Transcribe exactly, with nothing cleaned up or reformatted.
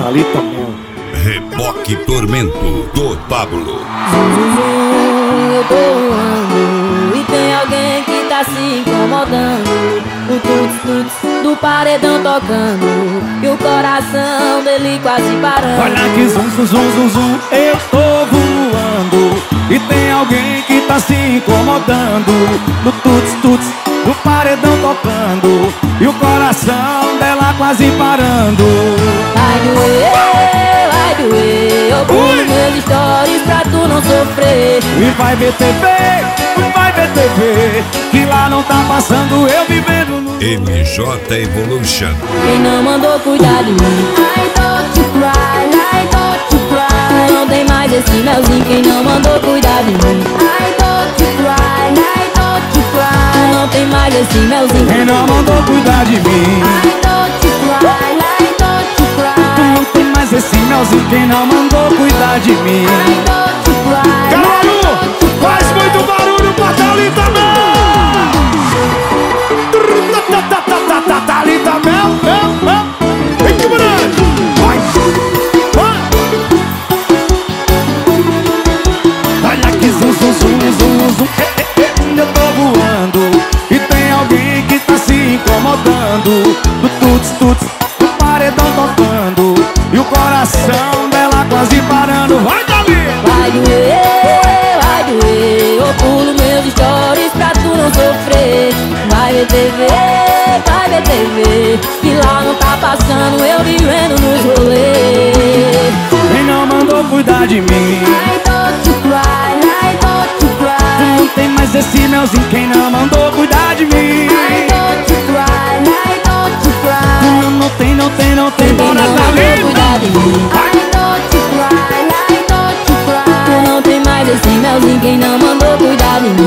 Thalita Mel. Reboque Tormento do Pablo. Eu tô voando e tem alguém que tá se incomodando. O tuts tuts do paredão tocando e o coração dele quase parando. Olha que zum zum zum zum zum, eu tô voando e tem alguém que tá se incomodando. No tuts tuts do paredão tocando e o coração dela quase parando. Vai doer, vai doer, eu pulo meus stories pra tu não sofrer. E vai ver T V, vai ver T V, que lá não tá passando eu vivendo no M J Evolution. Quem não mandou cuidar de mim, I don't you cry, I don't you cry. Tu não tem mais esse melzinho. Quem não mandou cuidar de mim, I don't you cry, I don't you cry. Tu não tem mais esse melzinho. Quem não mandou cuidar de mim, I don't you cry, I don't you cry. tu não tem mais esse melzinho. Quem não mandou cuidar de mim. I don't you cry. Caralho, faz muito barulho pra Thalita Mel. Thalita Mel, Mel, Mel. Vem que moleque. Vai, vai. Olha que zum, zum, zum, zum, zum. Eu tô voando e tem alguém que tá se incomodando. Do tuts, tuts, do paredão tocando e o coração dela quase parando. Vai, Davi! Vai doer, vai doer, eu pulo meus stories pra tu não sofrer. Vai ver T V, vai ver T V, que lá não tá passando eu vivendo nos rolês. Quem não mandou cuidar de mim, I don't you cry, I don't you tu cry. não tem mais esse melzinho. Quem não mandou cuidar de mim, I don't you cry, I don't you tu cry. não, não tem, não tem, não tem. Quem Bora, não mandou cuidar de Thalita! mim, I don't you cry, I don't you cry. Tu não tem mais esse melzinho. Quem não mandou cuidar de mim,